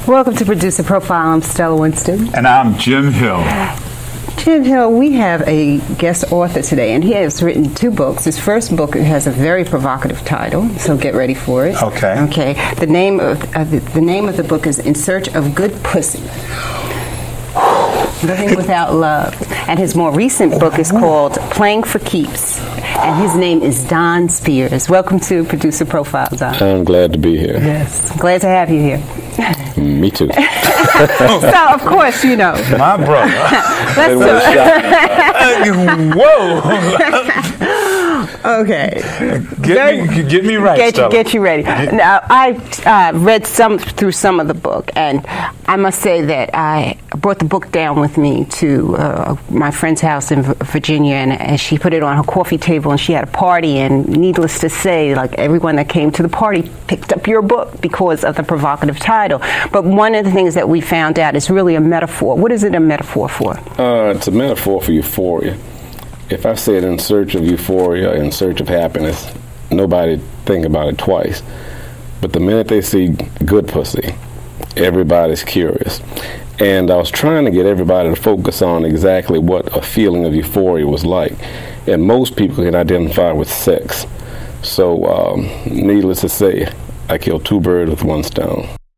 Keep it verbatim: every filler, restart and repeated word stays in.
Welcome to Producer Profile. I'm Stella Winston. And I'm Jim Hill. Jim Hill, we have a guest author today, and he has written two books. His first book has a very provocative title, so get ready for it. Okay. Okay. The name of uh, the, the name of the book is In Search of Good Pussy. Living Without Love. And his more recent book is called Playing for Keeps. And his name is Don Spears. Welcome to Producer Profile, Don. I'm glad to be here. Yes. Glad to have you here. Me too. So, of course, you know. My brother. Let's Whoa. Okay. Get me, get me right, Get, Stella. get you ready. Now, I uh, read some through some of the book, and I must say that I brought the book down with me to uh, my friend's house in Virginia, and, and she put it on her coffee table, and she had a party, and needless to say, like everyone that came to the party picked up your book because of the provocative title. But one of the things that we found out is really a metaphor. What is it a metaphor for? Uh, it's a metaphor for euphoria. If I said in search of euphoria, in search of happiness, nobody think about it twice. But the minute they see good pussy, everybody's curious. And I was trying to get everybody to focus on exactly what a feeling of euphoria was like. And most people can identify with sex. So, um, needless to say, I killed two birds with one stone.